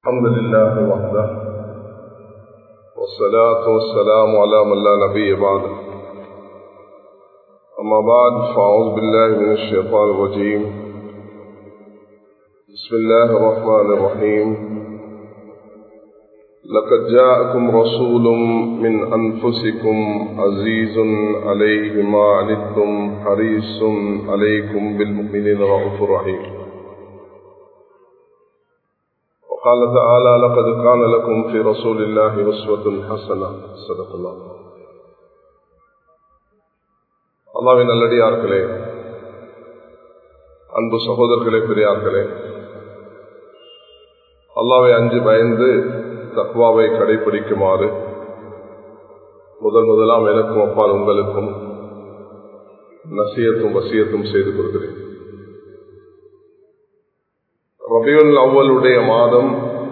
الحمد لله وحده والصلاة والسلام على من لا نبي بعده أما بعد فأعوذ بالله من الشيطان الرجيم بسم الله الرحمن الرحيم لقد جاءكم رسول من أنفسكم عزيز عليه ما عنتم حريص عليكم بالمؤمنين رؤوف رحيم قال تعالى لقد كان لكم في رسول الله أسوة حسنة صدق الله. அல்லாஹ்வின் நல்லடியார்களே, அன்பு சகோதரர்களே, பெரியார்களே, அல்லாஹ்வை அஞ்சி பயந்து தக்வாவை கடைபிடிக்குமாறு முதலாம் எனக்கும் அப்பால் உங்களுக்கும் நசியத்தும் வசியத்தும் செய்து கொள்கிறேன். ரபியுல் அவ்வலுடைய மாதம்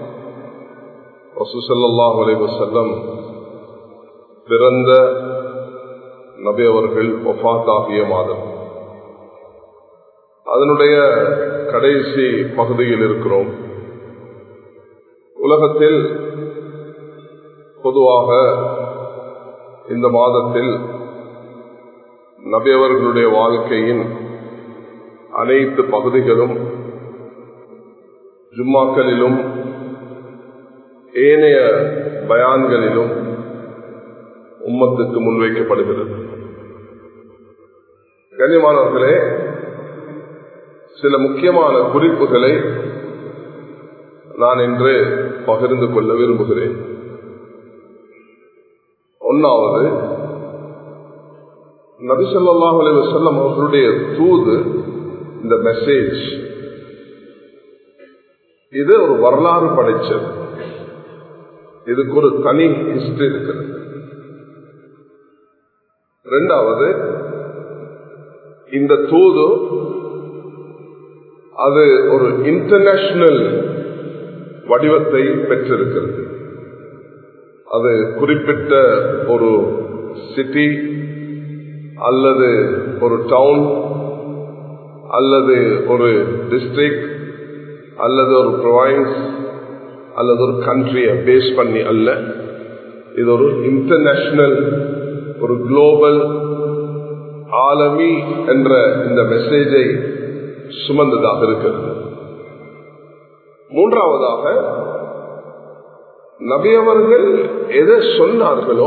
ரசூல் ஸல்லல்லாஹு அலைஹி வஸல்லம் பிறந்த நபி அவர்கள் வஃபாத்தாகிய மாதம். அதனுடைய கடைசி பகுதியில் இருக்கிறோம். உலகத்தில் பொதுவாக இந்த மாதத்தில் நபி அவர்களுடைய வாழ்க்கையின் அனைத்து பகுதிகளும் ஜும்மாக்களிலும் ஏனைய பயான்களிலும் உம்மத்துக்கு முன்வைக்கப்படுகிறது. கண்ணியமானவர்களே, சில முக்கியமான குறிப்புகளை நான் இன்று பகிர்ந்து கொள்ள விரும்புகிறேன். ஒன்றாவது, நபி ஸல்லல்லாஹு அலைஹி வஸல்லம் அவர்களுடைய தூது, இந்த மெசேஜ், இது ஒரு வரலாறு படைச்சது. இதுக்கு ஒரு தனி ஹிஸ்டரி இருக்கிறது. இரண்டாவது, இந்த தூது அது ஒரு இன்டர்நேஷனல் வடிவத்தை பெற்றிருக்கிறது. அது குறிப்பிட்ட ஒரு சிட்டி அல்லது ஒரு டவுன் அல்லது ஒரு டிஸ்ட்ரிக்ட் அல்லது ஒரு ப்ரொவின்ஸ் அல்லது ஒரு கண்ட்ரியை பேஸ் பண்ணி அல்ல. இது ஒரு இன்டர்நேஷனல், ஒரு குளோபல், ஆலமி என்ற இந்த மெசேஜை சுமந்ததாக இருக்கிறது. மூன்றாவதாக, நபி அவர்கள் எதை சொன்னார்களோ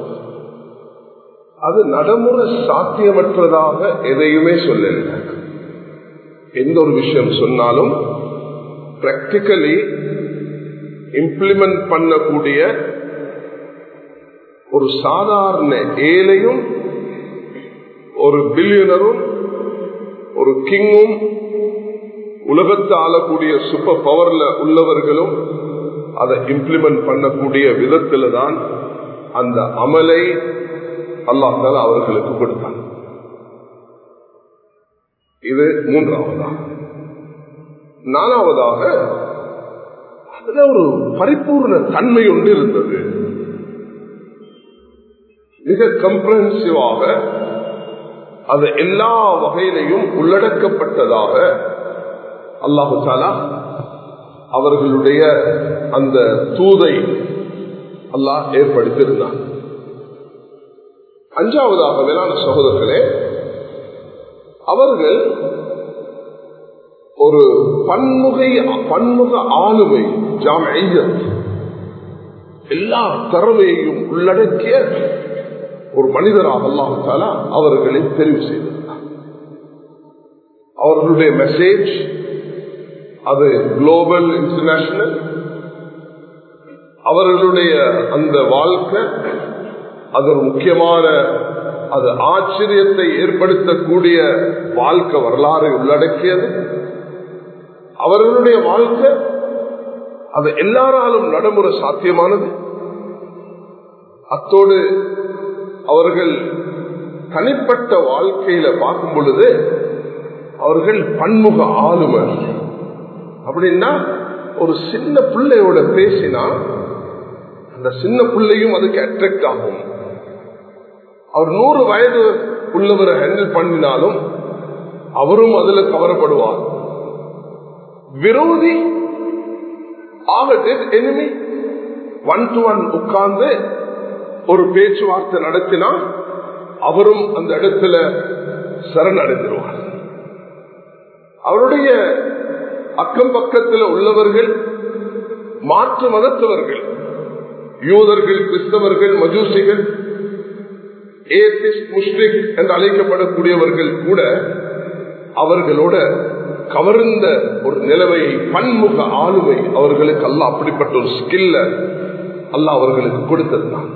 அது நடைமுறை சாத்தியமற்றதாக எதையுமே சொல்லல. எந்த ஒரு விஷயம் சொன்னாலும் பிராக்டிகலி இம்ப்ளிமெண்ட் பண்ணக்கூடிய ஒரு சாதாரண ஏழையும் ஒரு பில்லியனரும் ஒரு கிங்கும் உலகத்தை ஆளக்கூடிய சூப்பர் பவர்ல உள்ளவர்களும் அதை இம்ப்ளிமெண்ட் பண்ணக்கூடிய விதத்தில் தான் அந்த அமலை அல்லாஹ் தஆலா அவர்களுக்கு கொடுத்தார். இது மூன்றாவதாக. நாலாவதாக, அதுல ஒரு பரிபூர்ண தன்மை ஒன்று இருந்தது. மிக கம்ப்ரஹென்சிவாக அது எல்லா வகையிலையும் உள்ளடக்கப்பட்டதாக அல்லாஹு தஆலா அவர்களுடைய அந்த தூதை அல்லாஹ் ஏற்படுத்தியிருந்தார். அஞ்சாவதாக, வேளாண் சகோதரர்களே, அவர்கள் ஒரு பன்முக ஆளுமை, ஜாமியத், எல்லா திறமையையும் உள்ளடக்கிய ஒரு மனிதராக அல்லாஹ் தஆலா அவர்களை தெரிவு செய்திருந்தார். அவர்களுடைய மெசேஜ் அது குளோபல், இன்டர்நேஷனல். அவர்களுடைய அந்த வாழ்க்கை அது ஒரு முக்கியமான, அது ஆச்சரியத்தை ஏற்படுத்தக்கூடிய வாழ்க்கை வரலாறு உள்ளடக்கியது. அவர்களுடைய வாழ்க்கை அது எல்லாராலும் நடைமுறை சாத்தியமானது. அத்தோடு அவர்கள் தனிப்பட்ட வாழ்க்கையில பார்க்கும் பொழுது அவர்கள் பன்முக ஆளுமை. அப்படின்னா ஒரு சின்ன பிள்ளையோட பேசினா அந்த சின்ன பிள்ளையும் அதுக்கு அட்ராக்ட் ஆகும். அவர் 100 வயது உள்ளவரை ஹேண்டில் பண்ணினாலும் அவரும் அதுல கவரப்படுவார். விரோதி enemy 1-to-1 உட்கார்ந்து ஒரு பேச்சுவார்த்தை நடத்தினா அவரும் அந்த இடத்துல சரணடைந்துருவார். அவருடைய அக்கம் பக்கத்தில் உள்ளவர்கள் மாற்று மதத்தவர்கள், யூதர்கள், கிறிஸ்தவர்கள், மஜூசிகள், ஏத்திஸ்ட், முஸ்லிக் என்று அழைக்கப்படக்கூடியவர்கள் கூட அவர்களோட கவர்ந்த ஒரு நிலைமையை, பன்முக ஆளுமை அவர்களுக்கு அல்லாஹ் அப்படிப்பட்ட ஒரு ஸ்கில்ல அல்லாஹ் அவர்களுக்கு கொடுத்திருந்தான்.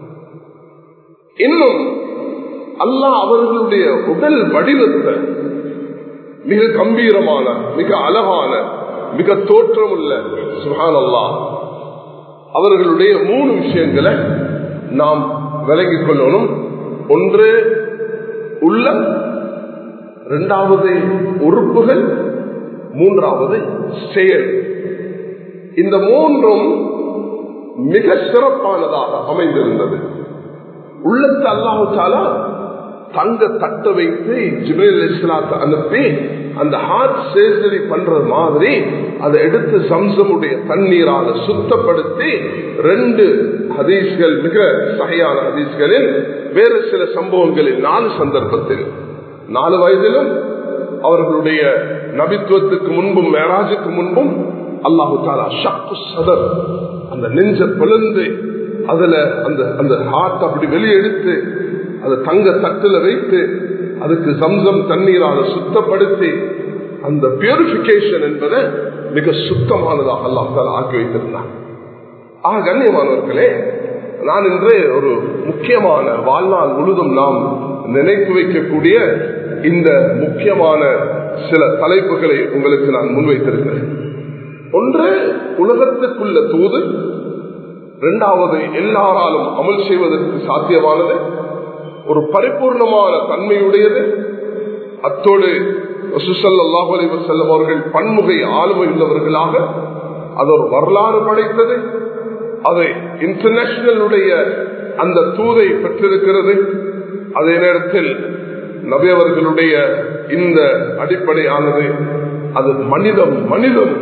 இன்னும் அல்லாஹ் அவர்களுடைய உடல் வடிவத்தை மிக கம்பீரமான, மிக அழகான, மிக தோற்றமுள்ள, சுப்ஹானல்லாஹ், அவர்களுடைய 3 விஷயங்களை நாம் விளங்கிக் கொள்ளணும். ஒன்று உள்ளம், 2வது உறுப்புகள், 3வது செயல். இந்த 3ம் மிக சிறப்பானதாக அமைந்திருந்தது. உள்ளத்தை அல்லாஹ் தஆலா தங்க தட்ட வைத்து ஜிப்ரீல் அலைஹிஸ்ஸலாத்தை அனுப்பி அந்த ஹார்ட் சர்ஜரி பண்ற மாதிரி அதை எடுத்து சம்சமுடைய தண்ணீரால சுத்தப்படுத்தி 2 ஹதீஸ்கள், மிக சஹீஹான ஹதீஸ்களில், வேறு சில சம்பவங்களில் 4 சந்தர்ப்பத்தில் 4 வயதிலும் அவர்களுடைய நபித்துவத்துக்கு முன்பும் மேராஜுக்கு முன்பும் அல்லாஹு தஆலா ஷக்கு சதர், அந்த நெஞ்ச பிளந்து அதுல அந்த ஹார்ட் அப்படி வெளியெடுத்து அதை தங்க தட்டுல வைத்து அதுக்கு சம்சம் தண்ணீரால சுத்தப்படுத்தி அந்த பியூரிபிகேஷன் என்பதை மிக சுத்தமானதாக அல்லாஹ் தஆலா ஆக்கி வைத்திருந்தார். கண்ணியமானவர்களே, நான் இன்று ஒரு முக்கியமான, வாழ்நாள் முழுதும் நாம் நினைத்து வைக்கக்கூடிய இந்த முக்கியமான சில தலைப்புகளை உங்களுக்கு நான் முன்வைத்திருக்கிறேன். ஒன்று உலகத்துக்குள்ள தூது, 2வது எல்லாராலும் அமல் செய்வதற்கு சாத்தியமானது, ஒரு பரிபூர்ணமான தன்மையுடையது, அத்தோடு ரசூல் ஸல்லல்லாஹு அலைஹி வஸல்லம் அவர்கள் பன்முகை ஆளுமை உள்ளவர்களாக அது ஒரு வரலாறு படைத்தது, அது இன்டர்நேஷனலுடைய அந்த தூதை பெற்றிருக்கிறது. அதே நேரத்தில் நபி அவர்களுடைய இந்த அடிப்படையானது அது மனிதம்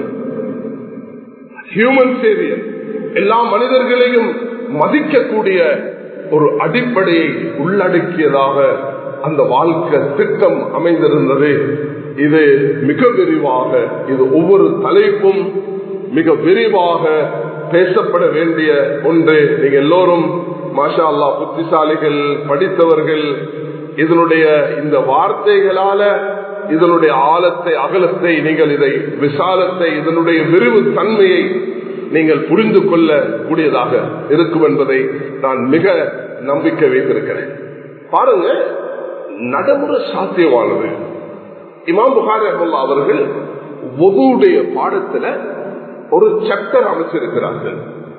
ஹியூமன்டேரியன், எல்லா மனிதர்களையும் மதிக்கக்கூடிய ஒரு அடிப்படையை உள்ளடக்கியதாக அந்த வாழ்க்கை திட்டம் அமைந்திருந்தது. இது மிக விரிவாக, இது ஒவ்வொரு தலைப்பும் மிக விரிவாக பேசப்பட வேண்டிய ஒன்று. நீங்க எல்லோரும் மாஷா அல்லாஹ் புத்திசாலிகள், படித்தவர்கள். இதனுடைய இந்த வார்த்தைகளால இதனுடைய ஆழத்தை, அகலத்தை, நீங்கள் இதை விசாலத்தை, இதனுடைய விரிவு தன்மையை நீங்கள் புரிந்து கொள்ள கூடியதாக இருக்கும் என்பதை நான் மிக நம்பிக்கை வைத்திருக்கிறேன். பாருங்க, நடைமுறை சாத்தியமானது. இமாம் புகாரி ரஹ்மத்துல்லாஹி அவர்கள் வுதுவுடைய பாடத்துல ஒரு சாப்டர் அமைச்சிருக்கிறார்கள்.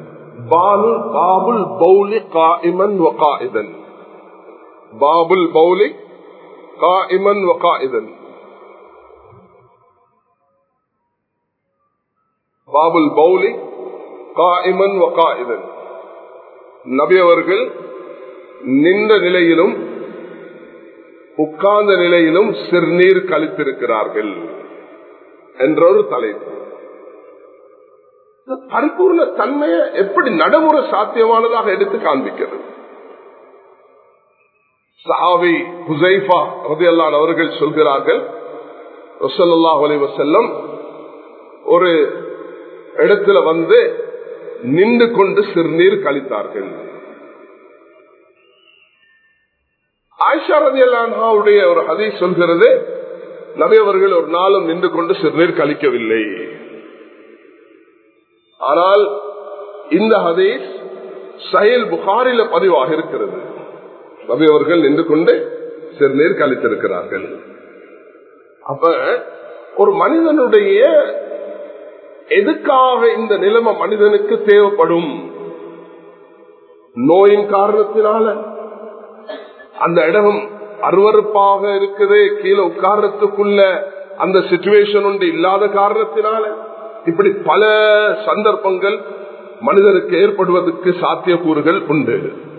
பாபுல் பௌலி காயிமன் வ காயிதன். பாபுல் பௌலி காயிமன் வ காயிதன். பாபுல் பௌலி காயிமன் வ காயிதன். நபி அவர்கள் நின்ற நிலையிலும் உட்கார்ந்த நிலையிலும் சிறுநீர் கழித்திருக்கிறார்கள் என்ற ஒரு தலைப்பு. பரிபூர்ண தன்மையை எப்படி நடைமுறை சாத்தியமானதாக எடுத்து காண்பிக்கிறது. சஹாபி ஹுசைஃபா ரலியல்லாஹு அன்ஹு அவர்கள் சொல்கிறார்கள், ஸல்லல்லாஹு அலைஹி வஸல்லம் ஒரு இடத்துல வந்து நின்று கொண்டு சிறுநீர் கழித்தார்கள். ஆயிஷா ரலியல்லாஹு அன்ஹாவுடைய ஒரு ஹதீஸ் சொல்கிறது, நபி அவர்கள் ஒரு நாளும் நின்று கொண்டு சிறுநீர் கழிக்கவில்லை. ஆனால் இந்த ஹதீஸ் சஹீஹ் புகாரில பதிவாக இருக்கிறது. நபி அவர்கள் நின்று கொண்டு சிறுநீர் கழித்திருக்கிறார்கள். அப்ப ஒரு மனிதனுடைய எதுக்காக இந்த நிலைமை மனிதனுக்கு தேவைப்படும்? நோயின் காரணத்தினால, அந்த இடம் அருவருப்பாக இருக்குது, கீழே உட்கார்றதுக்குள்ள அந்த சிச்சுவேஷன் ஒன்று இல்லாத காரணத்தினால, இப்படி பல சந்தர்ப்பங்கள் மனிதனுக்கு ஏற்படுவதற்கு சாத்தியக்கூறுகள் உண்டு.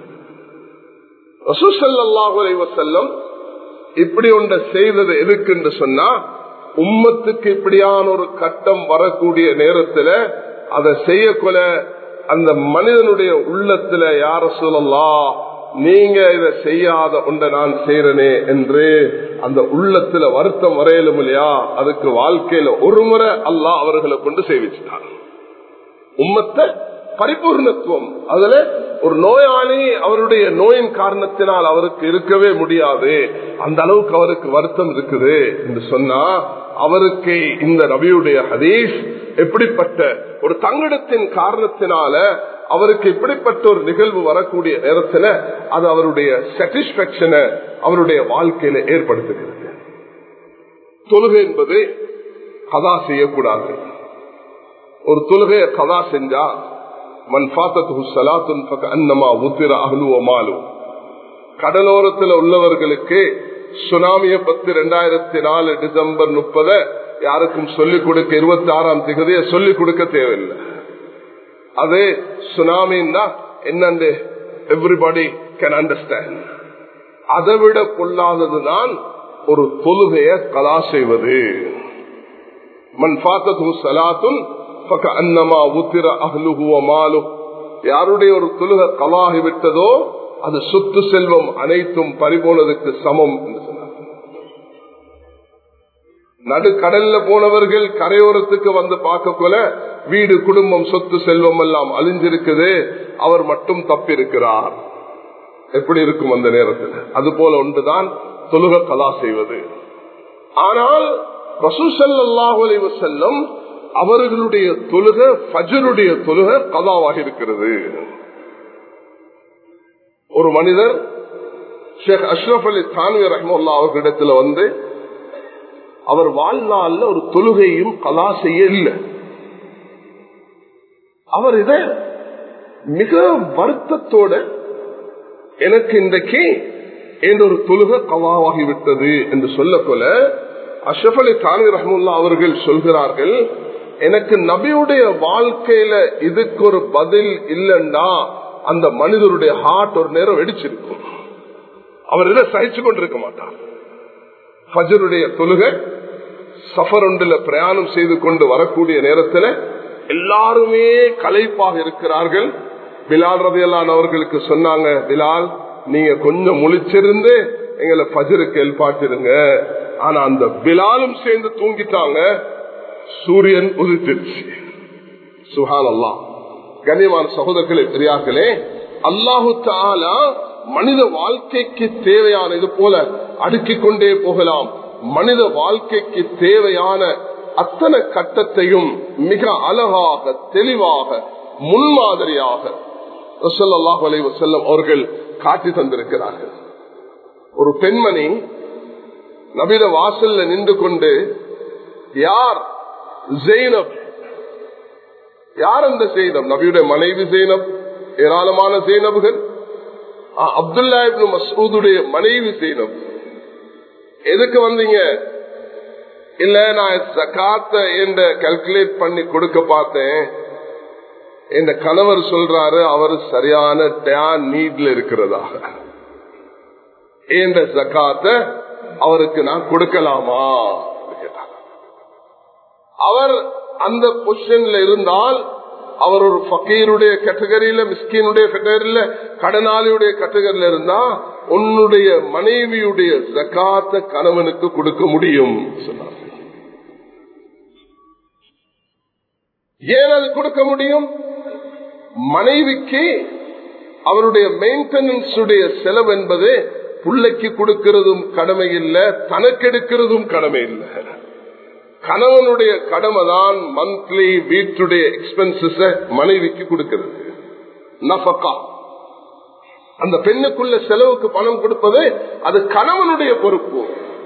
ரசூல் ஸல்லல்லாஹு அலைஹி வஸல்லம் இப்படி ஒன்றை செய்தது எதுக்கு என்று சொன்னா, உம்மத்துக்கு இப்படியான ஒரு கட்டம் வரக்கூடிய நேரத்தில் அதை செய்யக்கொல அந்த மனிதனுடைய உள்ளத்துல யா ரசூலல்லாஹ் நீங்க இதை செய்யாத ஒன்றை நான் செய்யறனே என்று அந்த உள்ளத்துல வருத்தம் வரையலும் இல்லையா, அதுக்கு வாழ்க்கையில ஒரு முறை அல்லாஹ் அவர்களை கொண்டு செய்விச்சுட்டான். உம்மத்தை பரிபூர்ணத்துவம் அதுல ஒரு நோயாளி அவருடைய நோயின் காரணத்தினால் அவருக்கு இருக்கவே முடியாது, அந்த அளவுக்கு அவருக்கு வருத்தம் இருக்குது என்று சொன்னா அவருக்கு இந்த நபியுடைய ஹதீஸ் எப்படிப்பட்ட ஒரு தங்கடத்தின் காரணத்தினால அவருக்கு இப்படிப்பட்ட ஒரு நிகழ்வு வரக்கூடிய நேரத்தில் அது அவருடைய சாட்டிஸ்பாக்சனை அவருடைய வாழ்க்கையில ஏற்படுத்துகிறது. தொழுகை என்பது கதா செய்யக்கூடாது. ஒரு தொழுகையை கதா செஞ்சா கடலோரத்தில் உள்ளவர்களுக்கு சுனாமியை பத்தி 2004 டிசம்பர் 30 யாருக்கும் சொல்லிக் கொடுக்க 26ஆம் தேதியை சொல்லிக் கொடுக்க தேவையில்லை. அது சுனாமின்னா என்னன்னு எவ்ரிபடி கேன் அண்டர்ஸ்டாண்ட். அதை விட கொள்ளாததுதான் ஒரு தொழுகையை கதா செய்வது. மன் ஃபாத்தஹு ஸலாத்துன் ஃபகஅன்னமா உத்திர அஹ்லுஹு வ மாலுஹு, யாருடைய ஒரு தொழுகை கலாகி விட்டதோ அது சொத்து செல்வம் அனைத்தும் பறிபோனதுக்கு சமம். நடுக்கடல்ல போனவர்கள் கரையோரத்துக்கு வந்து பார்க்கக்குள்ள வீடு குடும்பம் சொத்து செல்வம் எல்லாம் அழிஞ்சிருக்குது, அவர் மட்டும் தப்பிருக்கிறார். எப்படி இருக்கும் அந்த நேரத்தில்? அது போல ஒன்றுதான் தொழுகை கலா செய்வது. ஆனால் ரசூல் ஸல்லல்லாஹு அலைஹி வஸல்லம் அவர்களுடைய தொழுகை ஃபஜ்ருடைய தொழுகை கலாவாக இருக்கிறது. ஒரு மனிதர் ஷேக் அஷ்ரப் அலி தான்வி ரஹ்மத்துல்லாஹி அவர்களிடத்தில் வந்து அவர் வாழ்நாள்ல ஒரு தொழுகையும் கலா செய்ய இல்லை. அவர் இதை மிக வருத்தத்தோட எனக்கு இன்றைக்கு ஒரு தொழுகை கலாவாகிவிட்டது என்று சொல்லக்கொள்ள அஷ்ரப் அலி தான்வி ரஹ்மத்துல்லாஹி அவர்கள் சொல்கிறார்கள், எனக்கு நபியுடைய வாழ்க்கையில இதுக்கு ஒரு பதில் இல்லைன்னா அந்த மனிதருடைய ஹார்ட் ஒரு நேரம் வெடிச்சிருக்கும், அவர் இதை சகிச்சு கொண்டிருக்க மாட்டார். ஃபஜ்ருடைய தொழுகை சஃபர் ஒன்றில் பிரயாணம் செய்து கொண்டு வரக்கூடிய நேரத்தில் எல்லாருமே களைப்பாக இருக்கிறார்கள். பிலால் ரலியல்லாஹு அன்ஹு அவர்களுக்கு சொன்னாங்க, பிலால் நீங்க கொஞ்சம் முழிச்சிருந்து எங்களை ஃபஜ்ருக்கு எழுப்பாட்டிருங்க. ஆனா அந்த பிலாலும் சேர்ந்து தூங்கிட்டாங்க, சூரியன் உதித்திருச்சு. சுப்ஹானல்லாஹ். கண்ணியமான சகோதரர்களே பெரியார்களே, அல்லாஹு தஆலா மனித வாழ்க்கைக்கு தேவையான இது போல அடுக்கிக் கொண்டே போகலாம். மனித வாழ்க்கைக்கு தேவையான அத்தனை கட்டத்தையும் மிக அழகாக தெளிவாக முன்மாதிரியாக ஸல்லல்லாஹு அலைஹி வஸல்லம் அவர்கள் காட்டி தந்திருக்கிறார்கள். ஒரு பெண்மணி நபியுடைய வாசல்ல நின்று கொண்டு, யார் ஜெய்னப், யார் அந்த ஜெய்னப்? நபியுடைய மனைவி ஜெய்னப், ஏராளமான ஜெய்னப்கள். அப்துல்லா இப்னு மஸ்ஊதுடைய மனைவி ஜெய்னப். எதுக்கு வந்தீங்க? இல்ல நான் ஜகாத்தை என்ற கால்குலேட் பண்ணி கொடுக்க பார்த்தேன், என் கணவர் சொல்றாரு அவர் சரியான நீட்ல இருக்கிறதாக, என்ற ஜகாத்தை அவருக்கு நான் கொடுக்கலாமா? அவர் அந்த பொசிஷன்ல இருந்தால் அவர் ஒரு ஃபக்கீருடைய கேட்டகரியில, மிஸ்கீனுடைய கேட்டகரியில, கடனாளியுடைய கேட்டகரியில இருந்தா உன்னுடைய மனைவியுடைய ஜகாத்தை கணவனுக்கு கொடுக்க முடியும் சொன்னார். ஏன் அது கொடுக்க முடியும்? மனைவிக்கு அவருடைய மெயின்டெனன்ஸ் உடைய செலவு என்பது பிள்ளைக்கு கொடுக்கிறதும் கடமை இல்லை, தனக்கு எடுக்கிறதும் கடமை இல்லை. கணவனுடைய கடமை தான் மந்த்லி வீட்டுடைய எக்ஸ்பென்சஸ் மனைவிக்கு கொடுக்கிறது. நஃபகா, அந்த பெண்ணுக்குள்ள செலவுக்கு பணம் கொடுப்பது அது கணவனுடைய பொறுப்பு.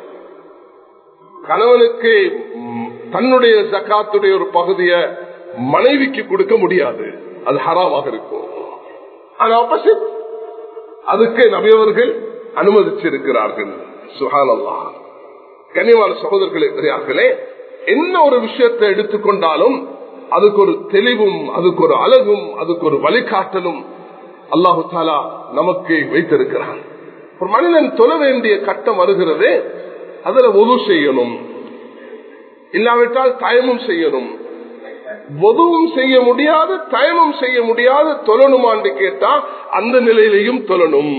கணவனுக்கு தன்னுடைய ஜகாத்துடைய ஒரு பகுதியை மனைவிக்கு கொடுக்க முடியாது, அது ஹராமாக இருக்கும். ஆனா ஆப்போசிட், அதுக்கு நபியவர்கள் அனுமதிச்சிருக்கிறார்கள். சுப்ஹானல்லாஹ். கண்ணியமான சகோதரர்களே பெரியார்களே, என்ன ஒரு விஷயத்தை எடுத்துக்கொண்டாலும் அதுக்கு ஒரு தெளிவும், அதுக்கு ஒரு அழகும், அதுக்கு ஒரு வழிகாட்டலும் அல்லாஹு தஆலா நமக்கு வைத்திருக்கிறான். ஒரு மனிதன் தொழ வேண்டிய கட்டம் வருகிறது, அதுல வுது செய்யணும், இல்லாவிட்டால் தயமும் செய்யணும். வதுவும் செய்ய முடியாது, தயமும் செய்ய முடியாது, தொழணுமான்னு கேட்டா அந்த நிலையிலையும் தொழணும்,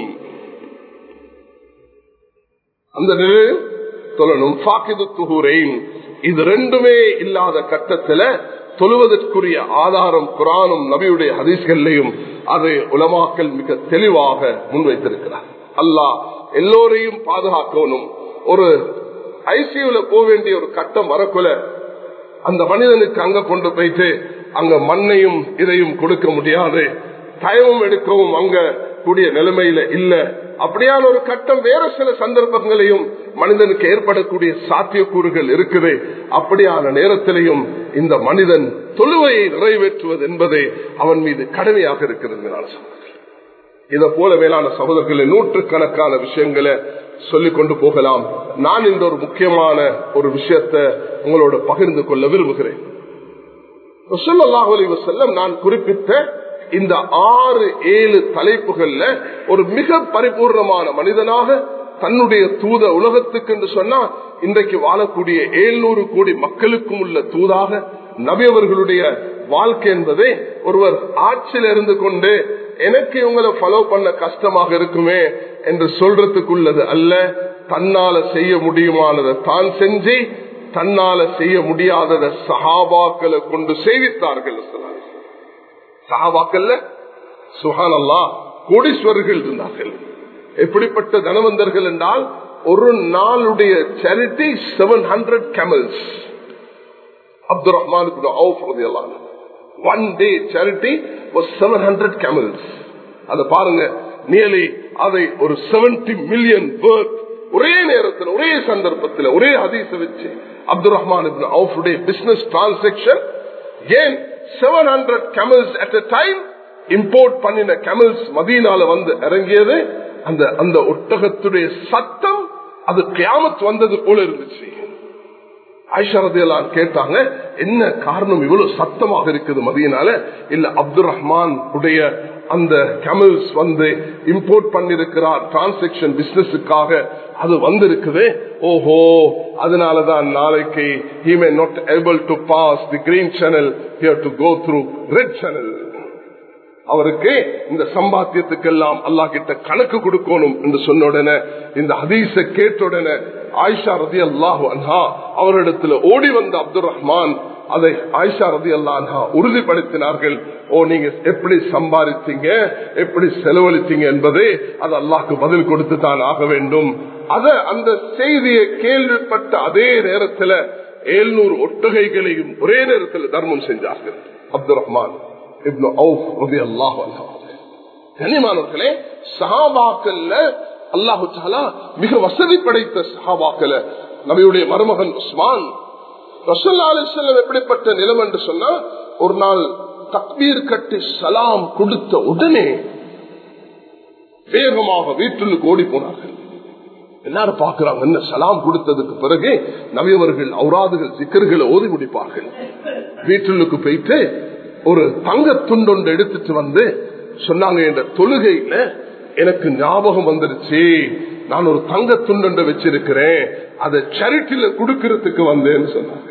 அந்த நிலையில் தொழணும். ஃபாகிது துஹூரைன், இது ரெண்டுமே இல்லாத கட்டத்துல தொழுவதற்குரிய ஆதாரம் குர்ஆனும் நபியுடைய ஹதீஸ்களையும் அதை உலமாக்கள் மிக தெளிவாக முன்வைத்திருக்கிறார். அல்லாஹ் எல்லோரையும் பாதுகாக்கணும். ஒரு ஐசியூல போக வேண்டிய ஒரு கட்டம் வரக்குள்ள அந்த மனிதனுக்கு அங்க கொண்டு போயிட்டு அங்க மண்ணையும் இதையும் கொடுக்க முடியாது, தயவும் எடுக்கவும் அங்க கூடிய நிலைமையில இல்ல. அப்படியான ஒரு கட்டம் வேற சில சந்தர்ப்பங்களையும் மனிதனுக்கு ஏற்படக்கூடிய சாத்தியக்கூறுகள் இருக்குது. அப்படியான நேரத்திலையும் இந்த மனிதன் தொழுவையை நிறைவேற்றுவது என்பதே அவன் மீது கடமையாக இருக்கிறது. இதை போல மேலான சகோதரர்களை நூற்றுக்கணக்கான விஷயங்களை சொல்லிக் கொண்டு போகலாம். நான் இந்த ஒரு முக்கியமான ஒரு விஷயத்தை உங்களோட பகிர்ந்து கொள்ள விரும்புகிறேன். ஸல்லல்லாஹு அலைஹி வஸல்லம் நான் குறிப்பிட்ட இந்த 6-7 தலைப்புகள்ல ஒரு மிக பரிபூர்ணமான மனிதனாக தன்னுடைய தூத உலகத்துக்கு என்று சொன்னா இன்றைக்கு வாழக்கூடிய 700 கோடி மக்களுக்கும் உள்ள தூதாக நபி அவர்களுடைய வாழ்க்கை என்பதை ஒருவர் ஆட்சியில் இருந்து கொண்டு எனக்கு இவங்களை ஃபாலோ பண்ண கஷ்டமாக இருக்குமே என்று சொல்றதுக்குள்ளது அல்ல. தன்னால செய்ய முடியுமானதை தான் செஞ்சு தன்னால செய்ய முடியாததை சஹாபாக்களை கொண்டு செய்வித்தார்கள். சஹாபாக்கள்ல சுப்ஹானல்லாஹ் கோடீஸ்வரர்கள் இருந்தார்கள். எப்படிப்பட்ட தனவந்தர்கள் என்றால் ஒரு நாளுடைய charity 700 camels. Abdul Rahman ibn Awf ரலியல்லாஹு அன்ஹு, one day charity was 700 camels. அத பாருங்க, நியர்லி அதை ஒரு 70 million worth ஒரே நேரத்தில் ஒரே சந்தர்ப்பத்தில் ஒரே ஹதீஸை வச்சு அப்துல் ரஹ்மான் இப்னு அவுஃப் உடைய பிசினஸ் டிரான்சாக்சன் ஏன் 700 camels at a time import பண்ணின camels மதீனால வந்து இறங்கியது. அந்த ஒட்டகத்துடைய சத்தம் அது கியாமத் வந்தது போல இருந்துச்சு. ஆயிஷா ரலியல்லாஹு அன்ஹா கேட்டாங்க, என்ன காரணம் இவ்வளவு சத்தமாக இருக்குது மதீனால? இல்ல, அப்துல் ரஹ்மான் உடைய அந்த கேமல்ஸ் வந்து இம்போர்ட் பண்ணிருக்கிறார் டிரான்சாக்சன் பிசினஸுக்காக, அது வந்திருக்குது. ஓஹோ, அதனாலதான் நாளைக்கு he may not able to pass the green channel, he have to go through red channel. அவருக்கு இந்த சம்பாத்தியத்துக்கெல்லாம் அல்லாஹ் கிட்ட கணக்கு கொடுக்கணும் என்று சொன்ன உடனே, இந்த ஹதீஸை கேட்ட உடனே ஆயிஷா ரலியல்லாஹு அன்ஹா அவரிடத்துல ஓடி வந்த அப்துல் ரஹ்மான் அதை ஆயிஷா ரலியல்லாஹு அன்ஹா உறுதிப்படுத்தினார்கள். ஓ, நீங்க எப்படி சம்பாதிச்சீங்க, எப்படி செலவழித்தீங்க என்பதை அது அல்லாஹ்க்கு பதில் கொடுத்து தான் ஆக வேண்டும். அந்த செய்தியை கேள்விப்பட்ட அதே நேரத்தில் 700 ஒட்டகைகளையும் ஒரே நேரத்தில் தர்மம் செஞ்சார்கள் அப்துல் ரஹ்மான் இப்னு அவுஃப் ரலியல்லாஹு அன்ஹு. கனிமானவர்களே, சஹாபாக்கள்ல அல்லாஹு தஆலா மிக வசதி படைத்த சஹாபாக்கள நபியுடைய மருமகன் உஸ்மான் ரசூலுல்லாஹி அலைஹி வஸல்லம் எப்படிப்பட்ட நிலைமை என்று சொன்னா, ஒரு நாள் தக்பீர் கட்டி சலாம் கொடுத்த உடனே வேகமாக வீட்டுக்கு ஓடி போனார்கள். எல்லாரும் பார்க்கிறாங்க, என்ன சலாம் கொடுத்ததுக்கு பிறகு நபியவர்கள் ஔராதுகள் சிக்கர்களை ஓதி முடிப்பார்கள். வீட்டுக்கு போயிட்டு ஒரு தங்க துண்டொன்று எடுத்துட்டு வந்து சொன்னாங்க, என்ற தொழுகையில எனக்கு ஞாபகம் வந்துருச்சு, நான் ஒரு தங்க துண்டொன்று வச்சிருக்கிறேன், அதை சேரிட்டியில கொடுக்கறதுக்கு வந்தேன்னு சொன்னாங்க.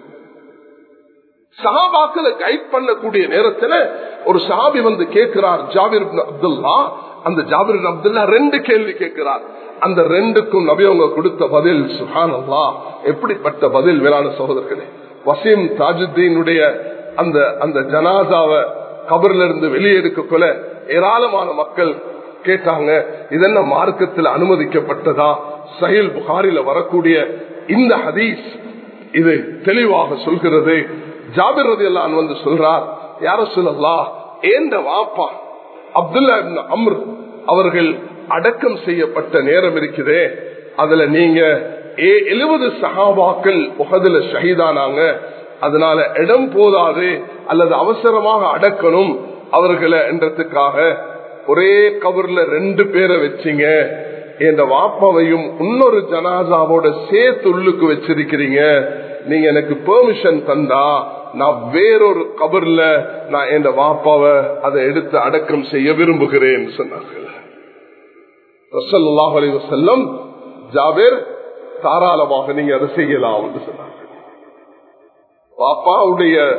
சஹாபாக்களை கைட் பண்ணக்கூடிய நேரத்தில் ஒரு சஹாபி வந்து கேட்கிறார், ஜாபிர் இப்னு அப்துல்லா. அந்த ஜாபிர் இப்னு அப்துல்லா 2 கேள்வி கேட்கிறார். அந்த 2க்கும் நபி அவங்க கொடுத்த பதில் சுப்ஹானல்லாஹ், எப்படிப்பட்ட பதில் வேளாண் சகோதரர்களே. வசீம் தாஜுத்தீனுடைய அந்த ஜனாசாவை கபர்ல இருந்து வெளியெடுக்கக்குள்ள ஏராளமான மக்கள் கேட்டாங்க, இதென்ன மார்க்கத்தில் அனுமதிக்கப்பட்டதா? சஹீஹ் புகாரில வரக்கூடிய இந்த ஹதீஸ் இது தெளிவாக சொல்கிறது. ஜாபிர் ரலியல்லாஹு அன்ஹு வந்து சொல்றார், யா ரசூலல்லாஹ், ஏந்த வாப்பா அப்துல்லா இப்னு அம்ர் அவர்கள் அடக்கம் செய்யப்பட்ட நேரம் இருக்குதே, அதுல நீங்க 70 சஹாபாக்கள் உஹதுல ஷஹீதானாங்க, அதனால இடம் போதாது அல்லது அவசரமாக அடக்கணும் அவர்களை என்றதுக்காக ஒரே கபர்ல 2 பேரை வச்சிங்க, என் வாப்பாவையும் இன்னொரு ஜனாசாவோட சேர்த்து உள்ளுக்கு வச்சிருக்கிறீங்க, நீங்க எனக்கு பெர்மிஷன் தந்தா நான் வேறொரு கபர்ல நான் என் வாப்பாவை அதை எடுத்து அடக்கம் செய்ய விரும்புகிறேன் சொன்னார்கள். ரசூலுல்லாஹி அலைஹி வஸல்லம், ஜாபிர் தாராளமாக நீங்க அதை செய்யலாம் என்று சொன்னார்கள். பாப்பாவுடைய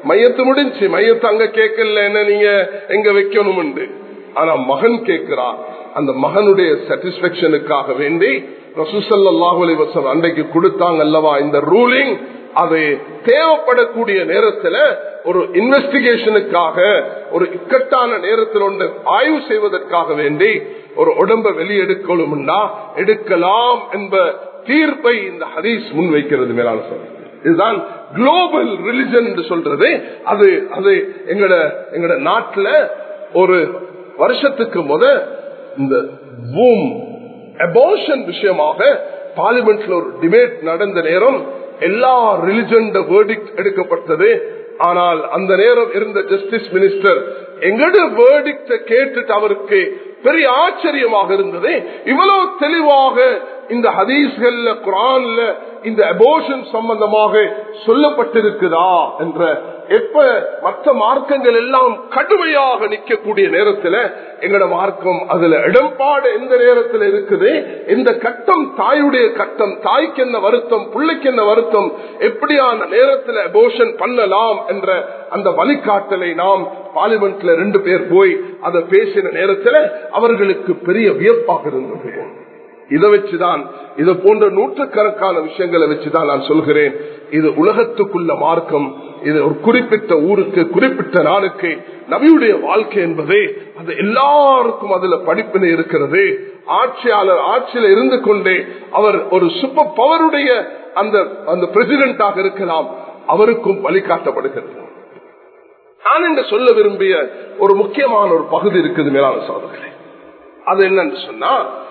மையத்து முடிஞ்சு, மையத்து அங்க கேட்கல என்ன நீங்க எங்க வைக்கணும். ஆனா மகன் கேட்கிறார். அந்த மகனுடைய சாட்டிஸ்பேக்ஷனுக்காக வேண்டி ரசூல் ஸல்லல்லாஹு அலைஹி வஸல்லம் அன்றைக்கு கொடுத்தாங்க அல்லவா இந்த ரூலிங். அது தேவைப்படக்கூடிய நேரத்தில் ஒரு இன்வெஸ்டிகேஷனுக்காக, ஒரு இக்கட்டான நேரத்தில் ஒன்று ஆய்வு செய்வதற்காக வேண்டி ஒரு உடம்பை வெளியெடுக்கணும்னா எடுக்கலாம் என்ற தீர்ப்பை இந்த ஹதீஸ் முன்வைக்கிறது. மேலான சொல்றது இதுதான் குளோபல் ரிலிஜன் என்று சொல்றது. அது அது எங்கட நாட்டில் ஒரு வருஷத்துக்கு இந்த பூம் அபார்ஷன் விஷயமாக பார்லிமெண்ட்ல ஒரு டிபேட் நடந்த நேரம் எல்லா ரிலிஜன் வேர்டிக்ட் எடுக்கப்பட்டது. ஆனால் அந்த நேரம் இருந்த ஜஸ்டிஸ் மினிஸ்டர் எங்கட வேர்டிக்ட கேட்டுட்டு அவருக்கு பெரிய ஆச்சரியமாக இருந்தது. இவ்வளவு தெளிவாக இந்த ஹதீஸ்கள்ல குர்ஆன்ல இந்த அபோர்ஷன் சம்பந்தமாக சொல்லப்பட்டிருக்குதா என்ற, எப்ப மற்ற மார்க்கங்கள் எல்லாம் கடுமையாக நிற்கக்கூடிய நேரத்தில் எங்கட மார்க்கம் அதுல இடம்பாடு எந்த நேரத்தில் இருக்குது, எந்த கட்டம் தாயுடைய கட்டம், தாய்க்கு என்ன வருத்தம், பிள்ளைக்கு என்ன வருத்தம், எப்படியான நேரத்தில் அபோர்ஷன் பண்ணலாம் என்ற அந்த வழிகாட்டலை நாம் பார்லிமெண்ட்ல 2 பேர் போய் அதை பேசின நேரத்தில் அவர்களுக்கு பெரிய வியப்பாக இருந்தது. இதை வச்சுதான், இதை போன்ற நூற்றுக்கணக்கான விஷயங்களை வச்சுதான் நான் சொல்கிறேன், இது உலகத்துக்குள்ள மார்க்கம். இது ஒரு குறிப்பிட்ட ஊருக்கு, குறிப்பிட்ட நாளுக்கு நபியுடைய வாழ்க்கை என்பதே அது எல்லாருக்கும் அதுல படிப்பினை இருக்கிறது. ஆட்சியாளர் ஆட்சியில இருந்து கொண்டே அவர் ஒரு சூப்பர் பவருடைய அந்த பிரசிடென்டாக இருக்கலாம், அவருக்கும் வழிகாட்டப்படுகிறது. நான் என்று சொல்ல விரும்பிய ஒரு முக்கியமான ஒரு பகுதி இருக்குது மேலான சகோதரர்களே. அது என்னன்னு சொன்னா,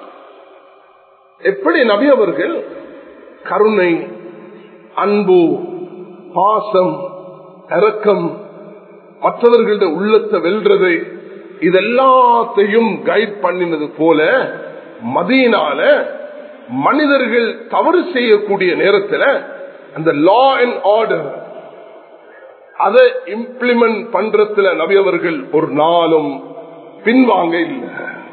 எப்படி நபி அவர்கள் கருணை, அன்பு, பாசம், இரக்கம், மற்றவர்களுடைய உள்ளத்தை வெல்றது, இதெல்லாத்தையும் கைட் பண்ணினது போல மதீனால மனிதர்கள் தவறு செய்யக்கூடிய நேரத்தில் அந்த லா அண்ட் ஆர்டர் அதை இம்ப்ளிமெண்ட் பண்றதுல நபி அவர்கள் ஒரு நாளும் பின்வாங்க இல்லை.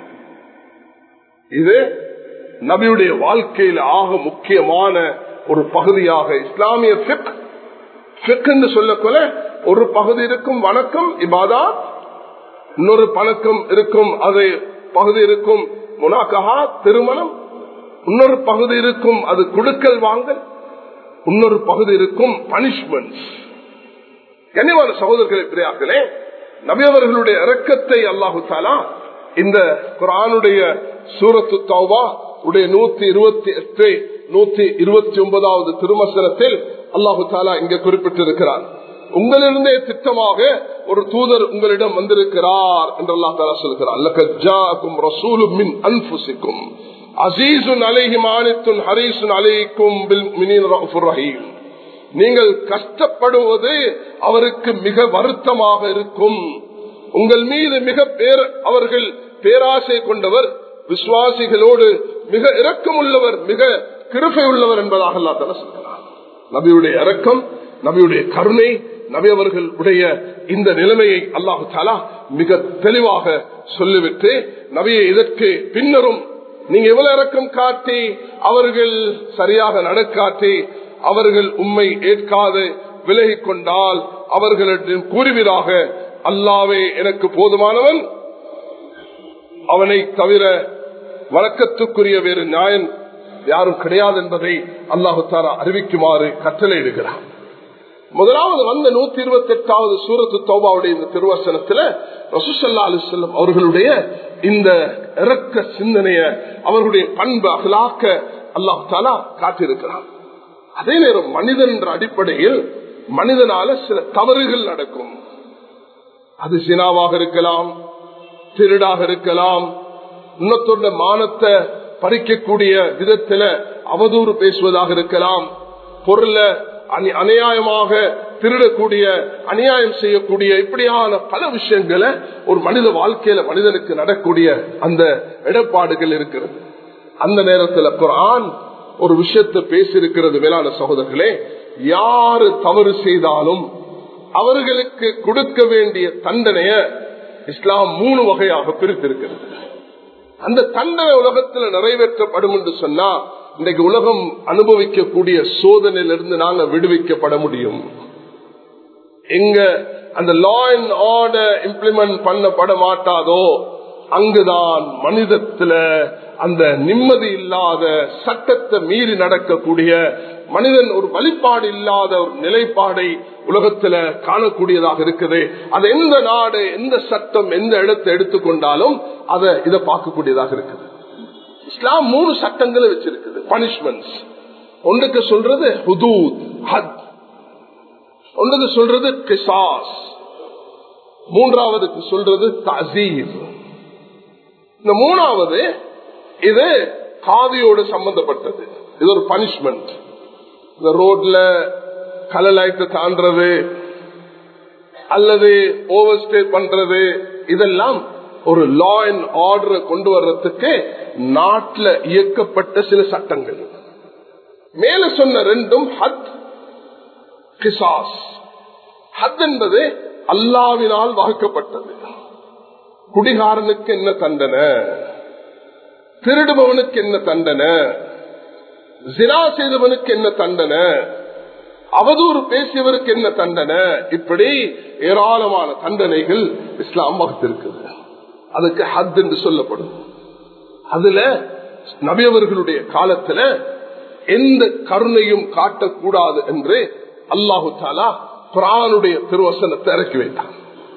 இது நபியுடைய வாழ்க்கையில் ஆக முக்கியமான ஒரு பகுதியாக இஸ்லாமிய ஃபிக் என்று சொல்லக்கொள்ள ஒரு பகுதி இருக்கும் வணக்கம் இபாதா, இன்னொரு பணக்கம் இருக்கும், அது பகுதி இருக்கும் முனாகஹா திருமணம், இன்னொரு பகுதி இருக்கும் அது குடுக்கல் வாங்கல், இன்னொரு பகுதி இருக்கும் பனிஷ்மெண்ட். கண்ணியமான சகோதரர்களே, பிரியாக்களே, நபி அவர்களுடைய இரக்கத்தை அல்லாஹு தஆலா இந்த குர்ஆனுடைய சூரத்து தௌபா உடைய 128 129வது திருவசனத்தில் அல்லாஹு தஆலா இங்கே குறிப்பிட்டிருக்கிறார். உங்களிலிருந்தே திட்டமாக ஒரு தூதர் உங்களிடம் வந்திருக்கிறார் என்று அல்லாஹ் தஆலா சொல்கிறார். லகத் ஜாஅக்கும் ரசூலும் மின் அன்ஃபுசிக்கும் அஸீஸுன் அலைஹி மா அனித்தும் ஹரீஸுன் அலைக்கும் பில் முஃமினீன ரഊஃபுர் ரஹீம். நீங்கள் கஷ்டப்படுவது அவருக்கு மிக வருத்தமாக இருக்கும், உங்கள் மீது அவர்கள் பேராசை கொண்டவர், விசுவாசிகளோடு மிக இரக்கமுள்ளவர், மிக கிருபை உள்ளவர் என்பதாக அல்லாஹ் தஆலா சொல்கிறார். நபியுடைய இரக்கம், நபியுடைய கருணை, நபி அவர்களுடைய இந்த நிலைமையை அல்லாஹ் தஆலா மிக தெளிவாக சொல்லிவிட்டு, நபியை இதற்கு பின்னரும் நீங்க எவ்வளவு இரக்கம் காட்டி அவர்கள் சரியாக நடக்காட்டி அவர்கள் உம்மை ஏற்காது விலகிக் கொண்டால் அவர்களிடம் கூறுவீராக, அல்லாவே எனக்கு போதுமானவன், அவனை தவிர வழக்கத்துக்குரிய வேறு நியாயம் யாரும் கிடையாது என்பதை அல்லாஹு தஆலா அறிவிக்குமாறு கட்டளையிடுகிறார். முதலாவது வந்த 128வது சூரத்து தௌபாவுடைய இந்த திருவசனத்தில் ரசூல் ஸல்லல்லாஹு அலைஹி வஸல்லம் அவர்களுடைய இந்த இரக்க சிந்தனைய, அவர்களுடைய பண்பு அகலாக்க அல்லாஹு தஆலா காட்டியிருக்கிறார். அதே நேரம் மனிதன் என்ற அடிப்படையில் மனிதனால சில தவறுகள் நடக்கும். அது சினாவாக இருக்கலாம், திருடாக இருக்கலாம், இன்னொருத்தருடைய மானத்தை பறிக்கக்கூடிய விதத்துல அவதூறு பேசுவதாக இருக்கலாம், பொருளை அநியாயமாக திருடக்கூடிய, அநியாயம் செய்யக்கூடிய, இப்படியான பல விஷயங்களை ஒரு மனித வாழ்க்கையில மனிதனுக்கு நடக்கூடிய அந்த இடர்பாடுகள் இருக்கிறது. அந்த நேரத்தில் குர்ஆன் ஒரு விஷயத்தை பேசியிருக்கிறது. மேலான சகோதரர்களே, யாரு தவறு செய்தாலும் அவர்களுக்கு கொடுக்க வேண்டிய தண்டனைய இஸ்லாம் 3 வகையாக பிரித்திருக்கிறது. அந்த தண்டனை உலகத்தில் நிறைவேற்றப்படும் என்று சொன்னா இன்றைக்கு உலகம் அனுபவிக்கக்கூடிய சோதனையிலிருந்து நாங்கள் விடுவிக்கப்பட முடியும். எங்க அந்த லா அண்ட் ஆர்டர் இம்ப்ளிமெண்ட் பண்ணப்பட மாட்டாதோ அங்குதான் மனிதத்துல அந்த நிம்மதி இல்லாத, சட்டத்தை மீறி நடக்கக்கூடிய, மனிதன் ஒரு வழிபாடு இல்லாத ஒரு நிலைப்பாடை உலகத்துல காணக்கூடியதாக இருக்குது. அது எந்த நாடு, எந்த சட்டம், எந்த இடத்தை எடுத்துக்கொண்டாலும் இதை பார்க்கக்கூடியதாக இருக்குது. இஸ்லாம் 3 சட்டங்களை வச்சிருக்குது, பனிஷ்மெண்ட்ஸ். ஒன்றுக்கு சொல்றது ஹுதூத், ஹத். ஒன்றுக்கு சொல்றது கிசாஸ். மூன்றாவதுக்கு சொல்றது தஅஸீர். இந்த மூணாவது இது காதியோடு சம்பந்தப்பட்டது. இது ஒரு பனிஷ்மெண்ட். இந்த ரோட்ல கலர் லைட்டை தாண்டறது அல்லது ஓவர் ஸ்டே பண்றது, இதெல்லாம் ஒரு லா அண்ட் ஆர்டரை கொண்டு வர்றதுக்கு நாட்டில் இயக்கப்பட்ட சில சட்டங்கள். மேல சொன்ன 2 ஹத், கிசாஸ். ஹத் என்பது அல்லாஹ்வினால் வகுக்கப்பட்டது. குடிகாரனுக்கு என்ன தண்டனை, திருடுபவனுக்கு என்ன தண்டனை, ஜினா செய்தவனுக்கு என்ன தண்டனை, அவதூறு பேசியவருக்கு என்ன தண்டனை, இப்படி ஏராளமான தண்டனைகள் இஸ்லாம் வகுத்திருக்குது. அதுக்கு ஹத் என்று சொல்லப்படும். அதுல நபியவர்களுடைய காலத்துல எந்த கருணையும் காட்டக்கூடாது என்று அல்லாஹு தஆலா குர்ஆனுடைய திருவசனத்தை இறக்கி வைத்தார்.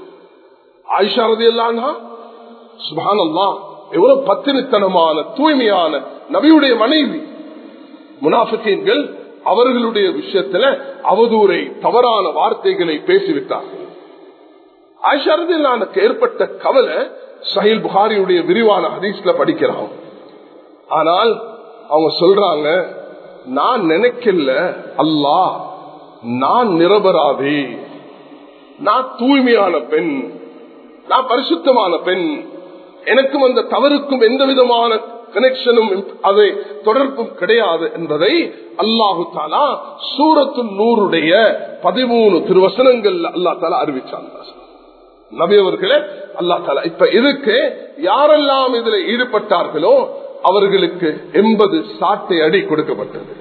ஆயிஷா ரலியல்லாஹு அன்ஹா சுப்ஹானல்லாஹ், எவ்வளவு பத்தினித்தனமான தூய்மையான நபியுடைய மனைவி. முனாஃபிகீன்கள் அவர்களுடைய விஷயத்துல அவதூறை, தவறான வார்த்தைகளை பேசிவிட்டார்கள். ஆயிஷா ரலியல்லாஹு அன்ஹாக்கு ஏற்பட்ட கவலை சஹீஹ் புகாரியுடைய விரிவான ஹதீஸ்ல படிக்கிறாங்க. ஆனால் அவங்க சொல்றாங்க, நான் நினைக்கல அல்லாஹ், நான் நிரபராதி, நான் தூய்மையான பெண், நான் பரிசுத்தமான பெண், எனக்கும் அந்த தவறுக்கும் எந்த விதமான கனெக்ஷனும் அதை தொடர்பும் கிடையாது என்பதை அல்லாஹு தஆலா சூரத்துன் நூருடைய 13 திருவசனங்கள் அல்லாஹ் தஆலா அறிவிச்சாங்க. நபி அவர்களே அல்லாஹ் தஆலா இப்ப இதுக்கு யாரெல்லாம் இதுல ஈடுபட்டார்களோ அவர்களுக்கு 80 சாட்டை அடி கொடுக்கப்பட்டது.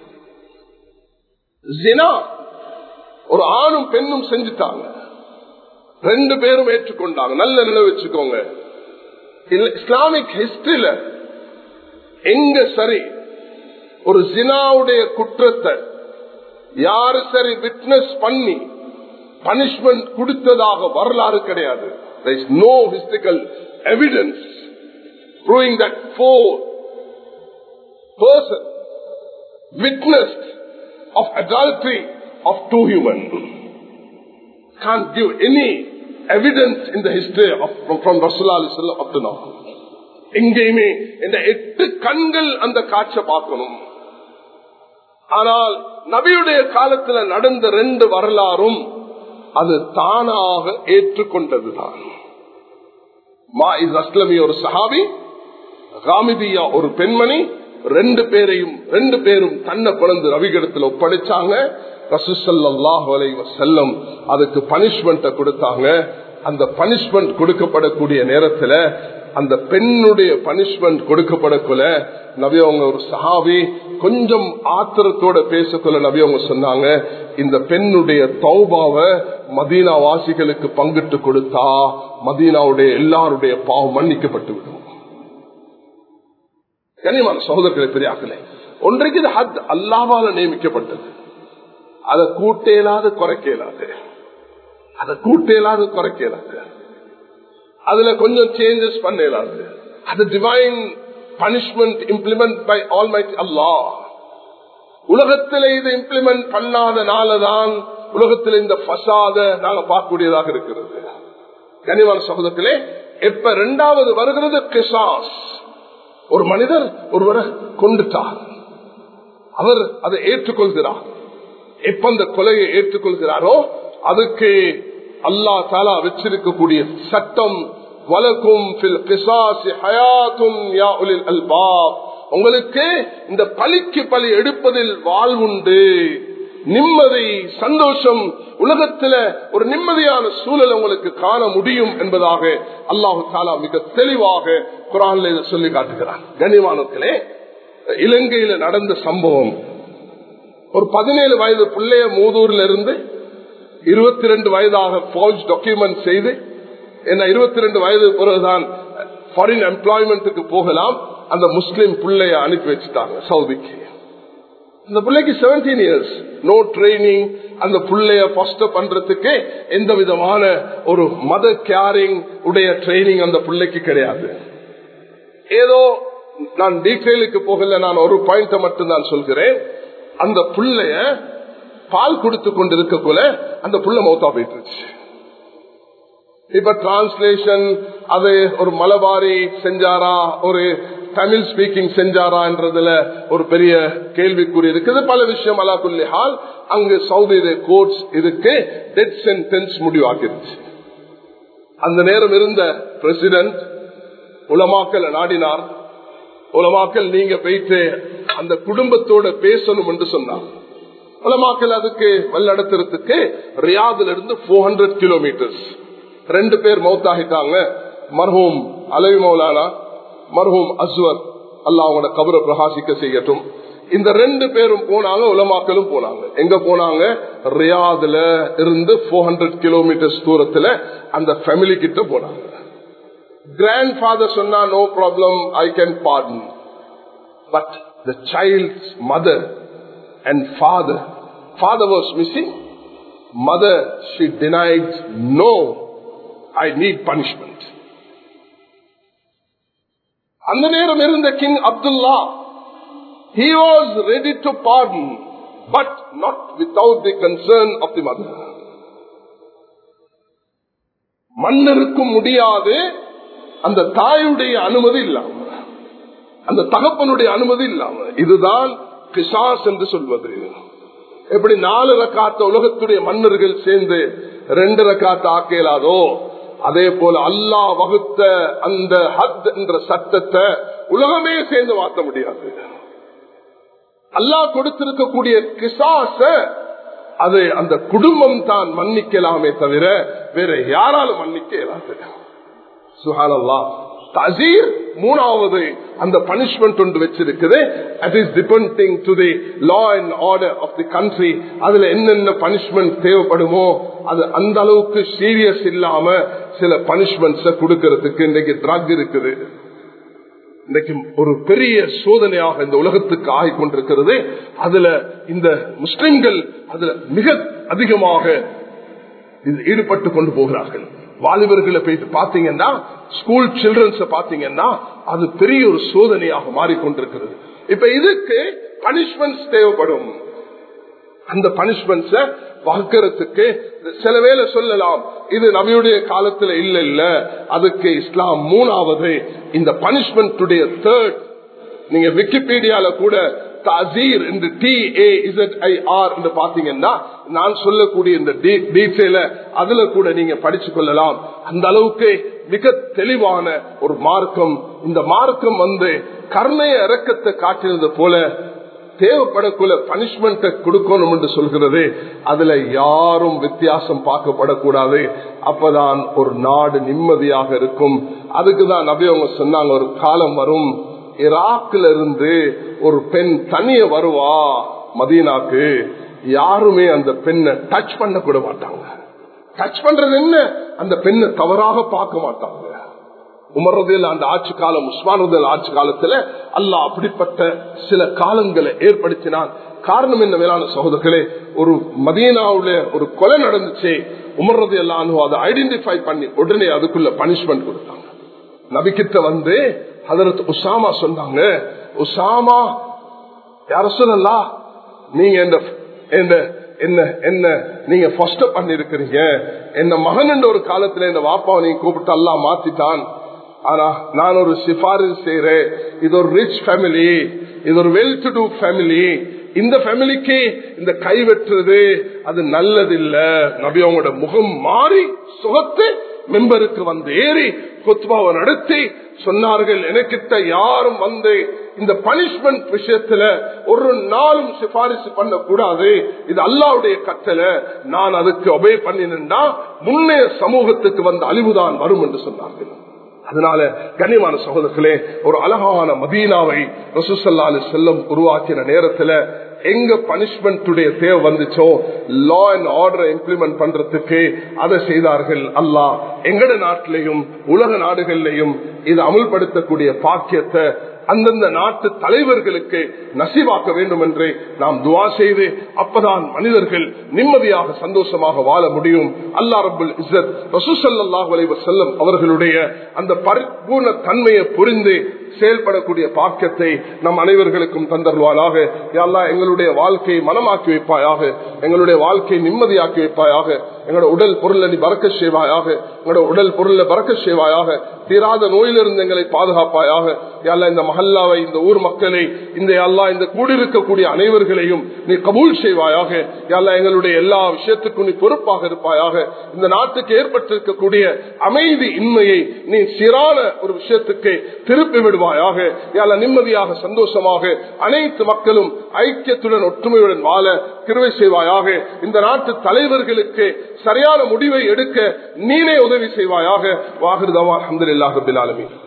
ஜினா ஒரு ஆணும் பெண்ணும் செஞ்சுட்டாங்க, 2 பேரும் ஏற்றுக்கொண்டாங்க. நல்ல நினைவு வச்சுக்கோங்க, இஸ்லாமிக் ஹிஸ்டரியில எங்க சரி ஒரு ஜினாவுடைய குற்றத்தை யாரு சரி விட்னஸ் பண்ணி பனிஷ்மெண்ட் கொடுத்ததாக வரலாறு கிடையாது. There is no historical evidence proving that 4 person witnessed of adultery of 2 human. Can't give any evidence in the history of from Rasulullah sallallahu alaihi wasallam up to now. எங்கேயுமே இந்த 8 கண்கள் அந்த காட்சியை பார்க்கணும். ஆனால் நபியுடைய காலத்துல நடந்த 2 வரலாறும் அது தானாக ஏற்றுக்கொண்டதுதான். மாஇஸ் அஸ்லமி ஒரு சஹாபி, காமிதியா ஒரு பெண்மணி, 2 பேரும் தன்னை பிறந்து நபியிடத்தில் ஒப்படைச்சாங்க. ரசூல் ஸல்லல்லாஹு அலைஹி வஸல்லம் அதுக்கு பனிஷ்மெண்ட் கொடுத்தாங்க. அந்த பனிஷ்மெண்ட் கொடுக்கப்படக்கூடிய நேரத்துல அந்த பெண்ணுடைய பனிஷ்மெண்ட் கொடுக்கப்படக்குள்ள நபி அவங்க ஒரு சஹாபி கொஞ்சம் ஆத்திரத்தோட பேசக்குள்ள நபி அவங்க சொன்னாங்க, இந்த பெண்ணுடைய தௌபாவை மதீனா வாசிகளுக்கு பங்கிட்டு கொடுத்தா மதீனாவுடைய எல்லாருடைய பாவம் மன்னிக்கப்பட்டு விடும். கனிமான சகோதரர்களை பெரியாக்களே, ஒன்றைக்கு இது ஹத் அல்லாஹ்வால நியமிக்கப்பட்டது. அதை கூட்டேலாது குறைக்கலாது, அதுல கொஞ்சம் சேஞ்சஸ் பண்ணலாது. அது divine punishment implement by almighty Allah. உலகத்தில் இது இம்ப்ளிமெண்ட் பண்ணாதனாலதான் உலகத்தில் இந்த ஃபசாத நாங்க பார்க்கக்கூடியதாக இருக்கிறது. கனிவான சகோதரர்களே, எப்ப 2வது வருகிறது கிசாஸ். ஒரு மனிதர் ஒருவரை கொண்டுட்டார், அவர் அதை ஏற்றுக்கொள்கிறார். எப்ப அந்த கொலையை ஏற்றுக்கொள்கிறாரோ அதுக்கு அல்லாஹ் தஆலா வச்சிருக்கக்கூடிய சட்டம், வலக்கும் ஃபில் கிஸாஸி ஹயாத்துன் யா உலில் அல்பாப், உங்களுக்கு இந்த பழிக்கு பழி எடுப்பதில் வாழ்வுண்டு, நிம்மதி, சந்தோஷம், உலகத்துல ஒரு நிம்மதியான சூழல் உங்களுக்கு காண முடியும் என்பதாக அல்லாஹு தஆலா மிக தெளிவாக குர்ஆன்ல இதை சொல்லி காட்டுகிறார். கண்ணியமானவர்களே, இலங்கையில நடந்த சம்பவம், ஒரு 17 வயது பிள்ளைய மூதூர்ல இருந்து 22 வயதாக ஃபால்ஸ் டாக்குமெண்ட் செய்து, என்ன 22 வயது பிறகுதான் ஃபாரின் எம்ப்ளாய்மெண்ட்டுக்கு போகலாம், அந்த முஸ்லிம் பிள்ளைய அனுப்பி வச்சுட்டாங்க சவுதிக்கு. அந்த பிள்ளைக்கு 17 years, நோ ட்ரைனிங். அந்த பிள்ளைய ஃபாஸ்டர் பண்றதுக்கு எந்த விதமான ஒரு மத கேரிங் உடைய ட்ரைனிங் அந்த பிள்ளைக்கு கிடையாது. ஏதோ நான் டீட்டெயிலுக்கு போகல, நான் ஒரு பாயிண்ட் மட்டும் தான் சொல்கிறேன். அந்த பிள்ளைய பால் கொடுத்து கொண்டிருக்கக்குள்ள அந்த புள்ள மௌத்தா போயிட்டு. இப்ப டிரான்ஸ்லேஷன் அது ஒரு மலபாரி செஞ்சாரா, ஒரு தமிழ் ஸ்பீக்கிங் செஞ்சாரா என்றதுல ஒரு பெரிய கேள்விக்குறி இருக்குது. பல விஷயம் அலாக்குல்லி ஹால் அங்கு சவுதி கோர்ட்ஸ் இதுக்கு டெத் சென்டென்ஸ் முடிவாக்கிருச்சு. அந்த நேரம் இருந்த பிரசிடென்ட் உலமாக்கல் நாடினார். உலமாக்கல் நீங்க போயிட்டு அந்த குடும்பத்தோட பேசணும் என்று சொன்னார். உலமாக்கல் அதுக்கு வல்லடத்திற்கு ரியாதுல இருந்து 400 கிலோமீட்டர்ஸ். 2 பேர் மௌத்தாகிட்டாங்க. மர்ஹூம் அலவி மௌலானா, மர்ஹூம் அஸ்வர், அல்லாஹ் அவங்களோட கபரை பிரகாசிக்க செய்யட்டும். இந்த 2 பேரும் போனாங்க, உலமாக்களும் போனாங்க. எங்க போனாங்க? ரியாதுல இருந்து 400 கிலோமீட்டர்ஸ் தூரத்துல அந்த ஃபேமிலி கிட்ட போனாங்க. கிராண்ட் ஃபாதர் சொன்னா no problem, I can pardon. But the child's mother and father was missing. Mother, she denied, no, I need punishment. அந்த நேரம் இருந்த king Abdullah, he was ready to pardon, but not without the concern of the mother. மன்னருக்கும் முடியாது அந்த தாயுடைய அனுமதி இல்லாம, அந்த தகப்பனுடைய அனுமதி இல்லாம. இதுதான் கிசாஸ் என்று சொல்வது. எப்படி 4 ரக்காத்த உலகத்துடைய மன்னர்கள் சேர்ந்து 2 ரக்காத்த ஆக்கலாதோ, அதே போல அல்லாஹ் வகுத்த அந்த ஹத் என்ற சட்டத்தை உலகமே சேர்ந்து மாற்ற முடியாது. அல்லாஹ் கொடுத்திருக்கக்கூடிய கிசாஸ அது அந்த குடும்பம் தான் மன்னிக்கலாமே தவிர வேற யாராலும் மன்னிக்க இயலாது. சுப்ஹானல்லாஹ். தஸீர் மூணாவது அந்த பனிஷ்மெண்ட் ஒன்று வச்சிருக்குது. It is depending to the law and order of the country. அதுல என்னென்ன பனிஷ்மெண்ட் தேவைப்படுமோ அது அந்த அளவுக்கு சீரியஸ் இல்லாம சில பனிஷ்மெண்ட்ஸ கொடுக்கிறதுக்கு இன்னைக்கு ட்ரக் இருக்குது. இன்னைக்கு ஒரு பெரிய சோதனையாக இந்த உலகத்துக்கு ஆகிக்கொண்டிருக்கிறது. அதுல இந்த முஸ்லிம்கள் அதுல மிக அதிகமாக ஈடுபட்டு கொண்டு போகிறார்கள். வாலிபர்களை போயிட்டு பாத்தீங்கன்னா, ஸ்கூல் சில்ட்ரன்ஸ் பாத்தீங்கன்னா அது பெரிய ஒரு சோதனையாக மாறிக்கொண்டிருக்கிறது. இப்ப இதுக்கு பனிஷ்மெண்ட்ஸ் தேவைப்படும். அந்த பனிஷ்மெண்ட்ஸ வகுக்கிறதுக்கு சில வேளை சொல்லலாம் இது நபியுடைய காலத்துல இல்ல, அதுக்கு இஸ்லாம் மூணாவது இந்த பனிஷ்மெண்ட் தேர்ட். நீங்க விக்கிபீடியால கூட தஸீர் என்று TAZIR என்று பாத்தீங்கன்னா நான் சொல்லக்கூடிய இந்த டீட்டெயில அதுல கூட நீங்க படிச்சு கொள்ளலாம். அந்த அளவுக்கு மிக தெளிவான ஒரு மார்க்கம். இந்த மார்க்கம் கருணைய இரக்கத்தை காட்டினது போல தேவைப்படக்குள்ள பனிஷ்மெண்ட் கொடுக்கணும் என்று சொல்கிறது. அதுல யாரும் வித்தியாசம் பார்க்கப்படக்கூடாது. அப்பதான் ஒரு நாடு நிம்மதியாக இருக்கும். அதுக்குதான் நபி அவங்க சொன்னாங்க, ஒரு காலம் வரும் ஈராக்ல இருந்து ஒரு பெண் தனிய வருவா மதீனாக்கு, யாருமே அந்த பெண்ணை டச் பண்ண கூட மாட்டாங்க. டச் பண்றது என்ன, அந்த பெண்ணை தவறாக பார்க்க மாட்டாங்க. உமர் ரலியல்லாஹு அந்த ஆட்சி காலம், உஸ்மான் ரலியல்லாஹு ஆட்சி காலத்துல அல்லாஹ் அப்படிப்பட்ட சில காலங்களை ஏற்படுத்தினான். காரணம் என்ன மேலான சகோதரர்களே, ஒரு மதீனாவுல ஒரு கொலை நடந்துச்சு. உமர் ரலியல்லாஹு அதை ஐடென்டிஃபை பண்ணி உடனே அதுக்குள்ள பனிஷ்மெண்ட் கொடுத்தாங்க. நபிக்கிட்ட ஹதரத் உசாமா சொன்னாங்க, உசாமா யா ரசூலல்லாஹ் நீங்க என்ன நீங்க ஃபர்ஸ்ட் பண்ணிருக்கிறீங்க, என்ன மகன் என்ற ஒரு காலத்துல இந்த வாப்பாவை நீங்க கூப்பிட்டு அல்லாஹ் மாத்திட்டான். ஆனா நான் ஒரு சிபாரிசு செய்யறேன். இது ஒரு ரிச் ஃபேமிலி, இது ஒரு வெல் டு டூ ஃபேமிலி. இந்த ஃபேமிலிக்கு இந்த கை வெட்டுறது அது நல்லதில்ல. நபி அவங்களோட முகம் மாறி சுகத்து மெம்பருக்கு ஏறி குத்பாவை நடத்தி சொன்னார்கள், எனக்கிட்ட யாரும் இந்த பனிஷ்மெண்ட் விஷயத்துல ஒரு நாளும் சிபாரிசு பண்ண கூடாது. இது அல்லாஹ்வுடைய கட்டளை. நான் அதுக்கு ஒபே பண்ணினா முன்னே சமூகத்துக்கு வந்த அழிவுதான் வரும் என்று சொன்னார்கள். அதனால கண்ணியமான சகோதரர்களே, ஒரு அழகான மதீனாவை ரசூலுல்லாஹி அலைஹி வஸல்லம் உருவாக்கின நேரத்துல எங்க பனிஷ்மெண்ட் தேவை வந்துச்சோ லா அண்ட் ஆர்டரை இம்ப்ளிமெண்ட் பண்றதுக்கு அதை செய்தார்கள். அல்லாஹ் எங்கட நாட்டிலையும் உலக நாடுகளிலையும் இது அமுல்படுத்தக்கூடிய பாக்கியத்தை அந்தந்த நாட்டு தலைவர்களுக்கு நசீவாக்க வேண்டும் என்று நாம் துஆ செய்து, அப்பதான் மனிதர்கள் நிம்மதியாக சந்தோஷமாக வாழ முடியும். அல்லாஹ் ரப்பல் இஸ்ஸத் ரசூல் ஸல்லல்லாஹு அலைஹி வஸல்லம் அவர்களுடைய அந்த பரிபூர்ண தன்மையை புரிந்து செயல்படக்கூடிய பாக்கியத்தை நம் அனைவர்களுக்கும் தந்தருவானாக. யா அல்லாஹ் எங்களுடைய வாழ்க்கையை மனமாக்கி வைப்பாயாக, எங்களுடைய வாழ்க்கையை நிம்மதியாக்கி வைப்பாயாக, எங்களோட உடல் பொருளை நீ பரக்கத் செய்வாயாக, எங்களோட உடல் பொருளை பரக்கத் செய்வாயாக, தீராத நோயிலிருந்து எங்களை பாதுகாப்பாயாக. யா அல்லாஹ் இந்த மஹல்லாவை, இந்த ஊர் மக்களை, இந்த யா அல்லாஹ் இந்த கூடியிருக்கக்கூடிய அனைவர்களையும் நீ கபூல் செய்வாயாக. யா அல்லாஹ் எங்களுடைய எல்லா விஷயத்துக்கும் நீ பொறுப்பாக இருப்பாயாக. இந்த நாட்டுக்கு ஏற்பட்டிருக்கக்கூடிய அமைதி இன்மையை நீ சீரான ஒரு விஷயத்துக்கு திருப்பி விடுவாயாக. யா அல்லாஹ் நிம்மதியாக சந்தோஷமாக அனைத்து மக்களும் ஐக்கியத்துடன் ஒற்றுமையுடன் வாழ கிருபை செய்வாயாக. இந்த நாட்டு தலைவர்களுக்கு சரியான முடிவை எடுக்க நீனே உதவி செய்வாயாக. வாஹிர் தவான் அல்ஹம்துலில்லாஹி ரப்பில் ஆலமீன்.